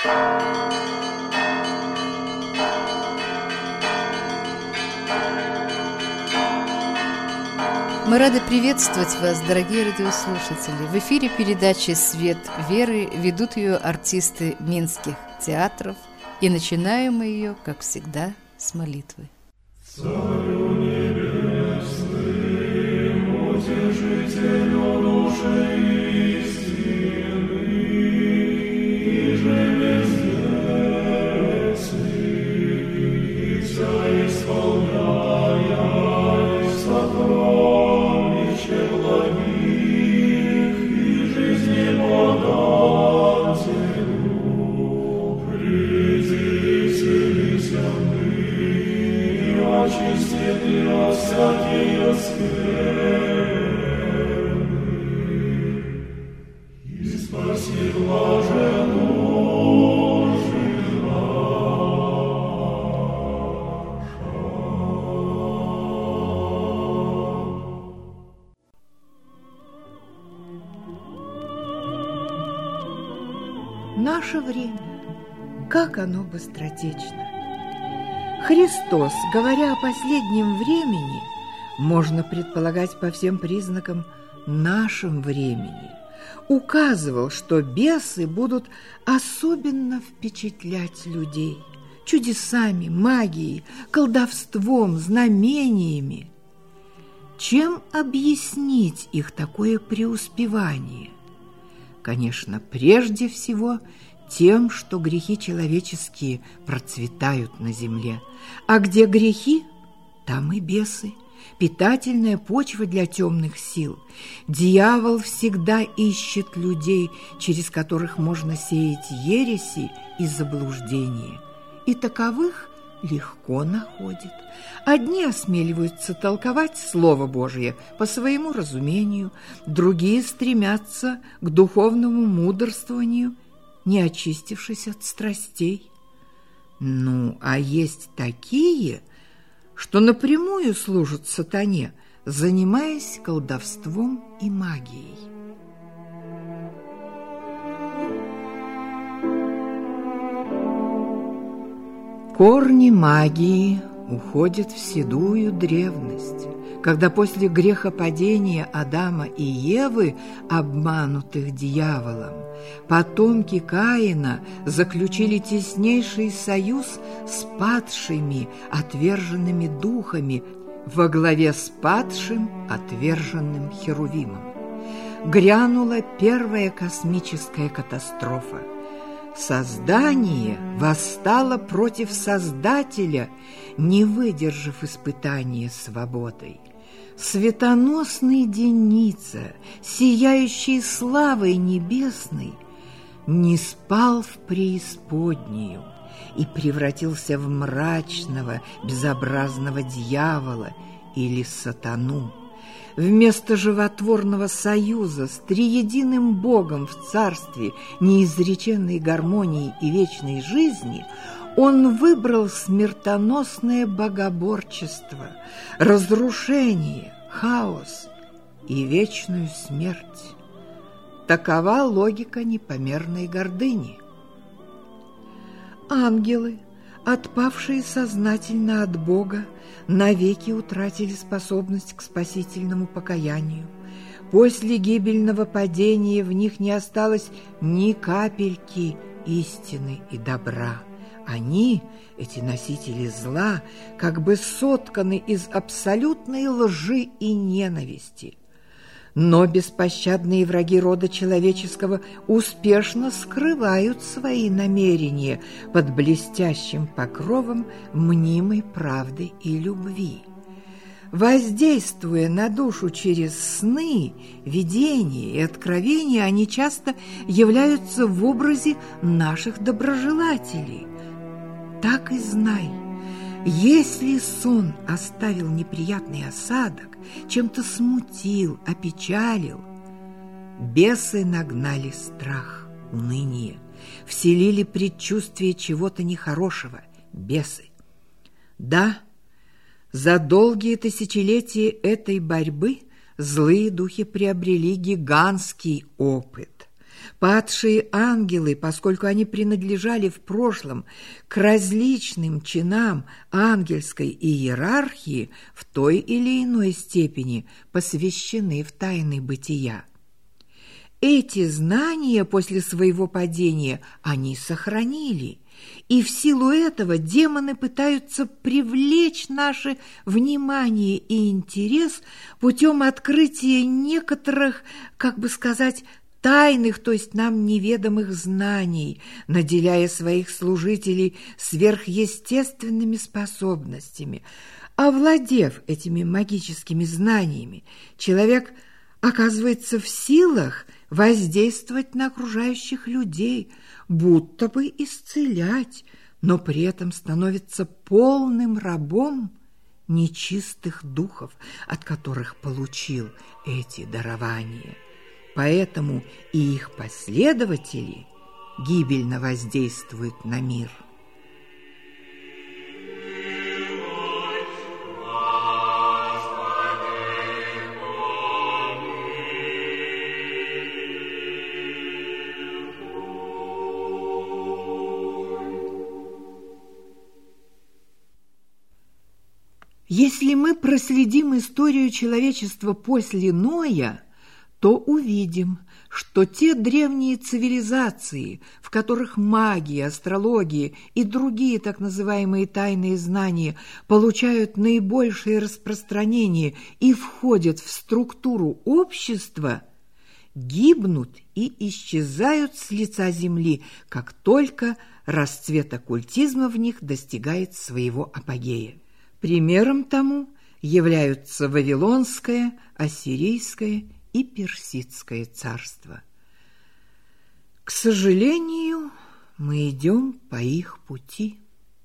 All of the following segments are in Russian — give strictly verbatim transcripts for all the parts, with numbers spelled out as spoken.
Мы рады приветствовать вас, дорогие радиослушатели. В эфире передачи «Свет веры», ведут ее артисты минских театров. И начинаем мы ее, как всегда, с молитвы. Царю небесным, утешителю души истины, иже бездетный, и вся исполняя сокровища благих и жизни подателю, приди вселися мы, очистит меня всякие скверны, и спаси блаженную души Наше время, как оно быстротечно. Христос, говоря о последнем времени, можно предполагать по всем признакам нашем времени, указывал, что бесы будут особенно впечатлять людей чудесами, магией, колдовством, знамениями. Чем объяснить их такое преуспевание? Конечно, прежде всего тем, что грехи человеческие процветают на земле. А где грехи, там и бесы, питательная почва для темных сил. Дьявол всегда ищет людей, через которых можно сеять ереси и заблуждения. И таковых легко находит. Одни осмеливаются толковать Слово Божие по своему разумению, другие стремятся к духовному мудрствованию, не очистившись от страстей. Ну, а есть такие, что напрямую служат сатане, занимаясь колдовством и магией. Корни магии уходят в седую древность, когда после грехопадения Адама и Евы, обманутых дьяволом, потомки Каина заключили теснейший союз с падшими, отверженными духами во главе с падшим, отверженным Херувимом. Грянула первая космическая катастрофа. Создание восстало против Создателя, не выдержав испытания свободой. Светоносный Деница, сияющий славой небесной, не спал в преисподнюю и превратился в мрачного, безобразного дьявола или сатану. Вместо животворного союза с триединым Богом в царстве неизреченной гармонии и вечной жизни он выбрал смертоносное богоборчество, разрушение, хаос и вечную смерть. Такова логика непомерной гордыни. Ангелы, отпавшие сознательно от Бога, навеки утратили способность к спасительному покаянию. После гибельного падения в них не осталось ни капельки истины и добра. Они, эти носители зла, как бы сотканы из абсолютной лжи и ненависти. Но беспощадные враги рода человеческого успешно скрывают свои намерения под блестящим покровом мнимой правды и любви. Воздействуя на душу через сны, видения и откровения, они часто являются в образе наших доброжелателей. Так и знай, если сон оставил неприятный осадок, чем-то смутил, опечалил, бесы нагнали страх, уныние, вселили предчувствие чего-то нехорошего, бесы. Да, за долгие тысячелетия этой борьбы злые духи приобрели гигантский опыт. Падшие ангелы, поскольку они принадлежали в прошлом к различным чинам ангельской иерархии, в той или иной степени посвящены в тайны бытия. Эти знания после своего падения они сохранили, и в силу этого демоны пытаются привлечь наше внимание и интерес путем открытия некоторых, как бы сказать, тайных, то есть нам неведомых знаний, наделяя своих служителей сверхъестественными способностями. Овладев этими магическими знаниями, человек оказывается в силах воздействовать на окружающих людей, будто бы исцелять, но при этом становится полным рабом нечистых духов, от которых получил эти дарования. Поэтому и их последователи гибельно воздействуют на мир. Если мы проследим историю человечества после Ноя, то увидим, что те древние цивилизации, в которых магия, астрология и другие так называемые тайные знания получают наибольшее распространение и входят в структуру общества, гибнут и исчезают с лица земли, как только расцвет оккультизма в них достигает своего апогея. Примером тому являются Вавилонское, Ассирийское и Персидское царства. К сожалению, мы идем по их пути.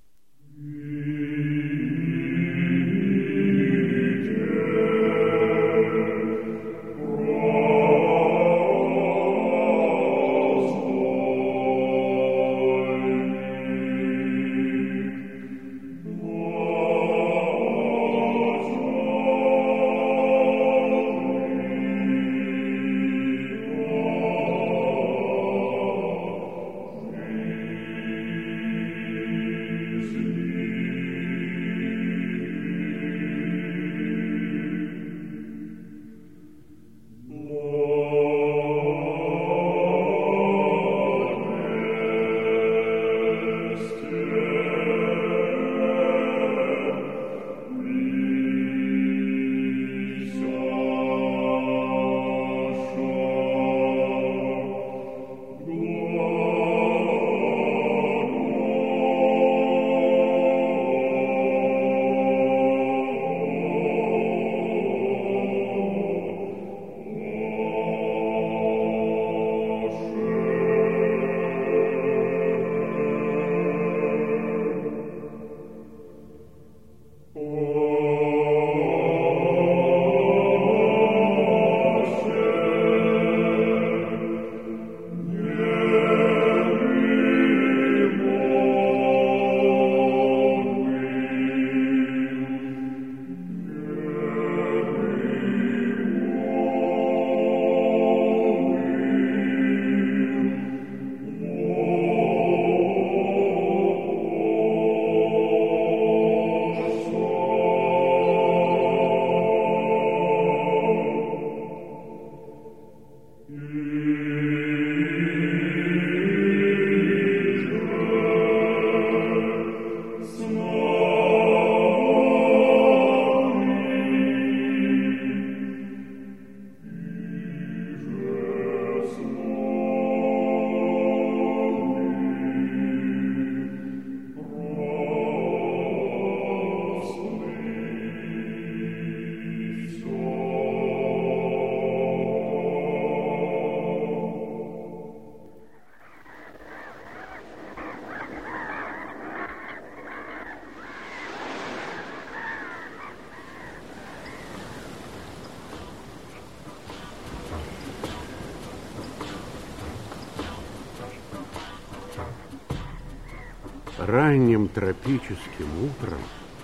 Ранним тропическим утром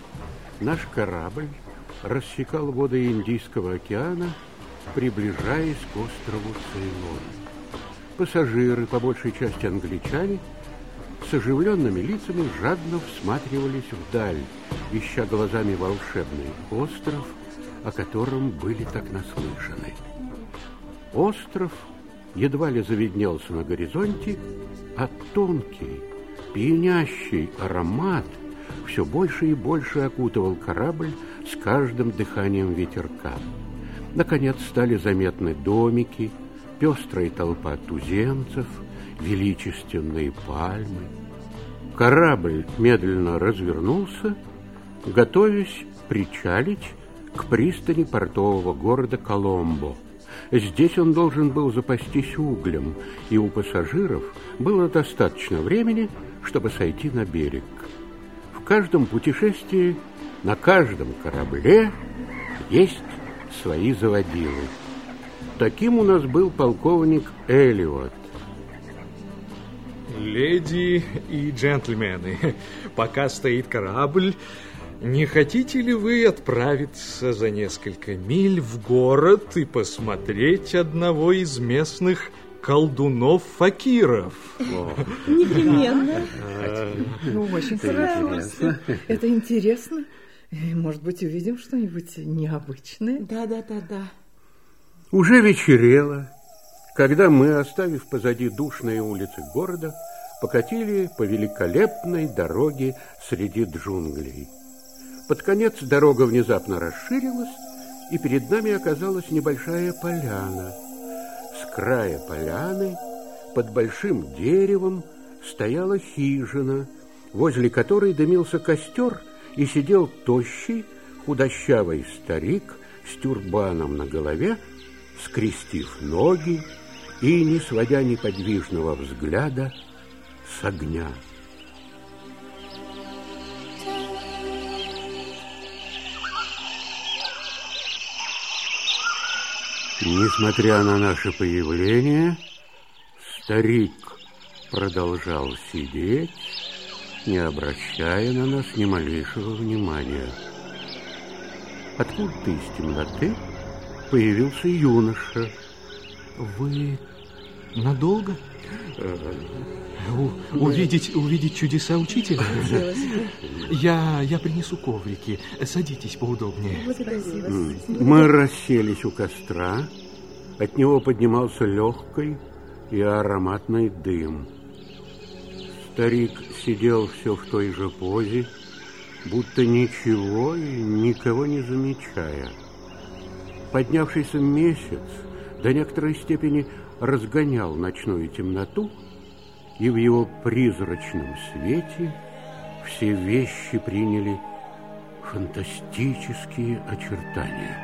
наш корабль рассекал воды Индийского океана, приближаясь к острову Цейлон. Пассажиры, по большей части англичане, с оживленными лицами жадно всматривались вдаль, ища глазами волшебный остров, о котором были так наслышаны. Остров едва ли завиднелся на горизонте, а тонкий, пьянящий аромат все больше и больше окутывал корабль с каждым дыханием ветерка. Наконец стали заметны домики, пестрая толпа туземцев, величественные пальмы. Корабль медленно развернулся, готовясь причалить к пристани портового города Коломбо. Здесь он должен был запастись углем, и у пассажиров было достаточно времени, чтобы сойти на берег. В каждом путешествии, на каждом корабле есть свои заводилы. Таким у нас был полковник Эллиот. Леди и джентльмены, пока стоит корабль, не хотите ли вы отправиться за несколько миль в город и посмотреть одного из местных колдунов-факиров? Непременно. Ну, очень хорошо. Это интересно. Может быть, увидим что-нибудь необычное? Да, да, да, да. Уже вечерело, когда мы, оставив позади душные улицы города, покатили по великолепной дороге среди джунглей. Под конец дорога внезапно расширилась, и перед нами оказалась небольшая поляна. С края поляны, под большим деревом, стояла хижина, возле которой дымился костер, и сидел тощий, худощавый старик с тюрбаном на голове, скрестив ноги и не сводя неподвижного взгляда с огня. Несмотря на наше появление, старик продолжал сидеть, не обращая на нас ни малейшего внимания. Откуда-то из темноты появился юноша. Вы надолго? У, увидеть, увидеть чудеса учителя? Я, я принесу коврики. Садитесь поудобнее. Мы расселись у костра. От него поднимался легкий и ароматный дым. Старик сидел все в той же позе, будто ничего и никого не замечая. Поднявшийся месяц до некоторой степени разгонял ночную темноту, и в его призрачном свете все вещи приняли фантастические очертания.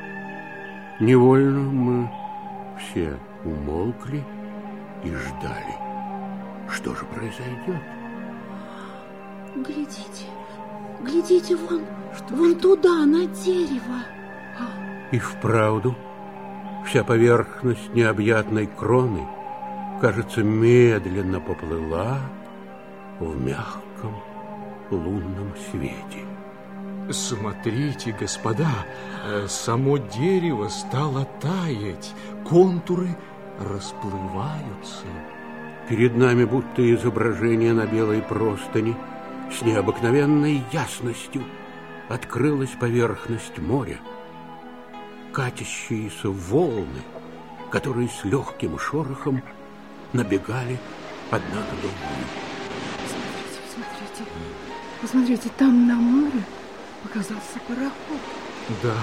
Невольно мы все умолкли и ждали, что же произойдет. Глядите, глядите вон, что, вон что? Туда, на дерево. И вправду вся поверхность необъятной кроны, кажется, медленно поплыла в мягком лунном свете. Смотрите, господа, само дерево стало таять, контуры расплываются. Перед нами будто изображение на белой простыни с необыкновенной ясностью открылась поверхность моря. Катящиеся волны, которые с легким шорохом набегали одна на другую. Посмотрите, посмотрите, посмотрите, там на море показался пароход. Да,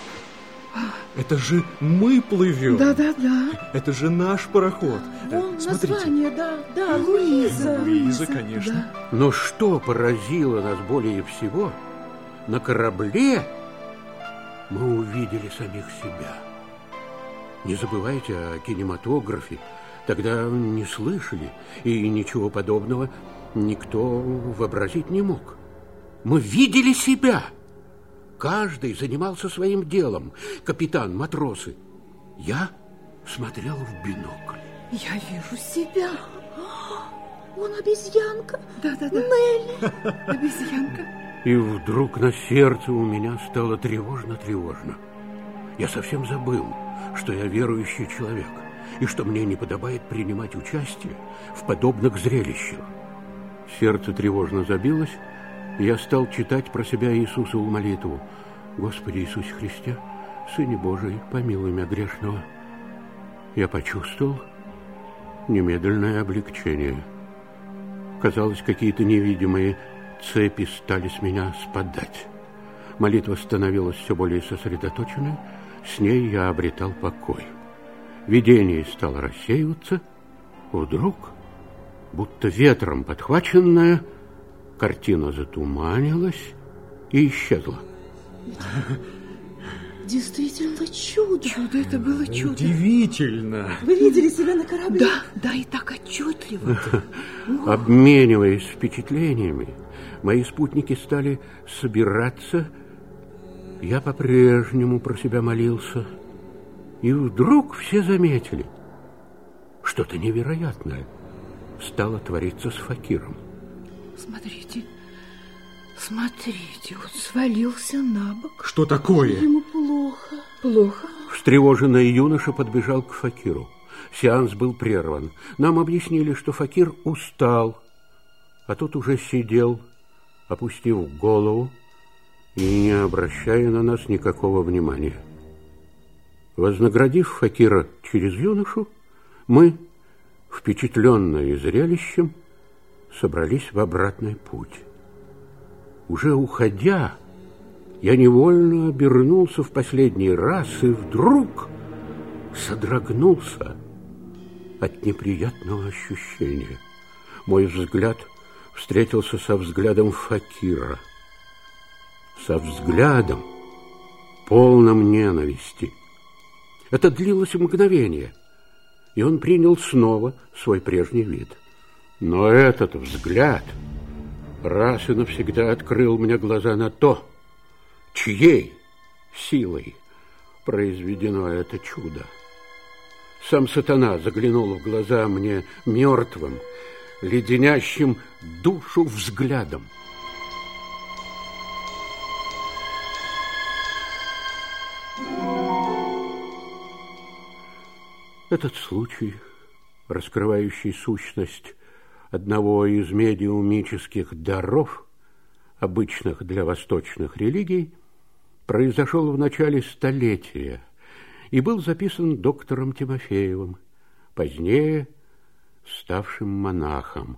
это же мы плывем. Да, да, да. Это же наш пароход. Вон Смотрите. Название, да, да, Луиза. Луиза, конечно. Да. Но что поразило нас более всего, на корабле мы увидели самих себя. Не забывайте о кинематографе. Тогда не слышали, и ничего подобного никто вообразить не мог. Мы видели себя. Каждый занимался своим делом. Капитан, матросы. Я смотрел в бинокль. Я вижу себя. Вон обезьянка. Да, да, да. Нелли. Обезьянка. И вдруг на сердце у меня стало тревожно-тревожно. Я совсем забыл, что я верующий человек. и что мне не подобает принимать участие в подобных зрелищах. Сердце тревожно забилось, и я стал читать про себя Иисусову молитву: «Господи Иисусе Христе, Сыне Божий, помилуй меня грешного». Я почувствовал немедленное облегчение. Казалось, какие-то невидимые цепи стали с меня спадать. Молитва становилась все более сосредоточенной, с ней я обретал покой. Видение стало рассеиваться. Вдруг, будто ветром подхваченная, картина затуманилась и исчезла. Действительно чудо. Чудо, это было чудо. Удивительно. Вы видели себя на корабле? Да, да, и так отчетливо. Обмениваясь впечатлениями, мои спутники стали собираться. Я по-прежнему про себя молился. И вдруг все заметили, что-то невероятное стало твориться с Факиром. Смотрите, смотрите, он свалился на бок. Что такое? Ему плохо. Плохо? Встревоженный юноша подбежал к Факиру. Сеанс был прерван. Нам объяснили, что Факир устал, а тот уже сидел, опустив голову и не обращая на нас никакого внимания. Вознаградив Факира через юношу, мы, впечатленные зрелищем, собрались в обратный путь. Уже уходя, я невольно обернулся в последний раз и вдруг содрогнулся от неприятного ощущения. Мой взгляд встретился со взглядом Факира, со взглядом, полным ненависти. Это длилось мгновение, и он принял снова свой прежний вид. Но этот взгляд раз и навсегда открыл мне глаза на то, чьей силой произведено это чудо. Сам сатана заглянул в глаза мне мертвым, леденящим душу взглядом. Этот случай, раскрывающий сущность одного из медиумических даров, обычных для восточных религий, произошел в начале столетия и был записан доктором Тимофеевым, позднее ставшим монахом.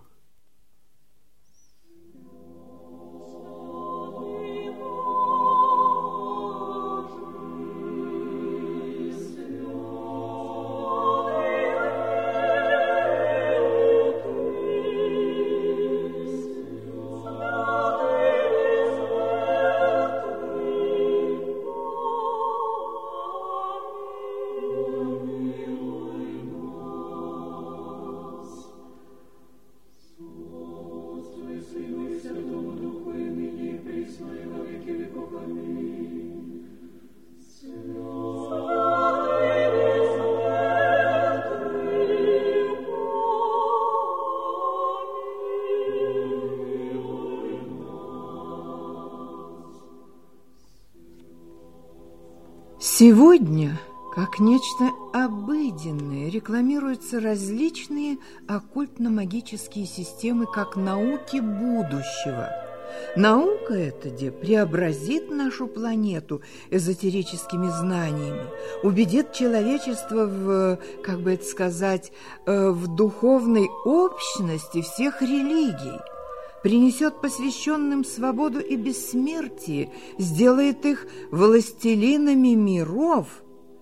Сегодня, как нечто обыденное, рекламируются различные оккультно-магические системы как науки будущего. Наука эта, где преобразит нашу планету эзотерическими знаниями, убедит человечество в, как бы это сказать, в духовной общности всех религий, принесет посвященным свободу и бессмертие, сделает их властелинами миров.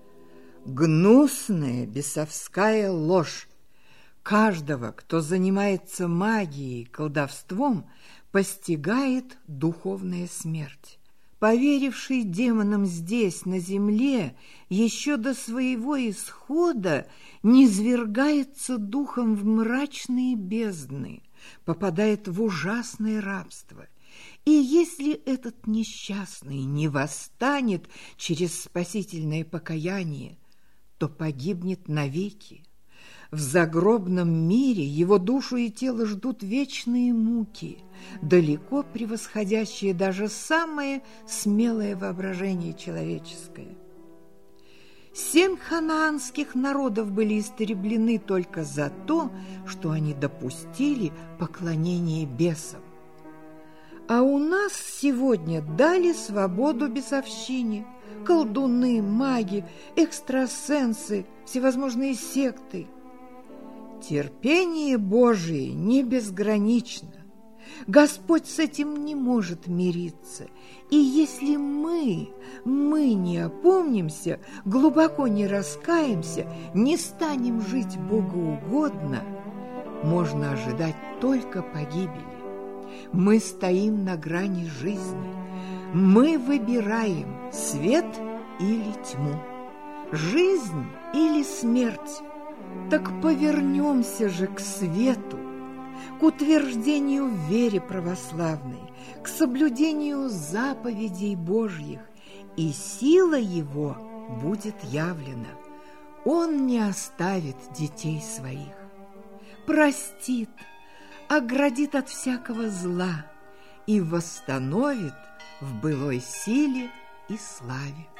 Гнусная бесовская ложь. Каждого, кто занимается магией, колдовством, постигает духовная смерть. Поверивший демонам здесь, на земле, еще до своего исхода низвергается духом в мрачные бездны, попадает в ужасное рабство. И если этот несчастный не восстанет через спасительное покаяние, то погибнет навеки. В загробном мире его душу и тело ждут вечные муки, далеко превосходящие даже самое смелое воображение человеческое. Семь ханаанских народов были истреблены только за то, что они допустили поклонение бесам. А у нас сегодня дали свободу бесовщине. Колдуны, маги, экстрасенсы, всевозможные секты. Терпение Божие не безгранично. Господь с этим не может мириться. И если мы, мы не опомнимся, глубоко не раскаемся, не станем жить богоугодно, можно ожидать только погибели. Мы стоим на грани жизни. Мы выбираем свет или тьму, жизнь или смерть. Так повернемся же к свету, к утверждению в вере православной, к соблюдению заповедей Божьих, и сила Его будет явлена. Он не оставит детей своих, простит, оградит от всякого зла и восстановит в былой силе и славе.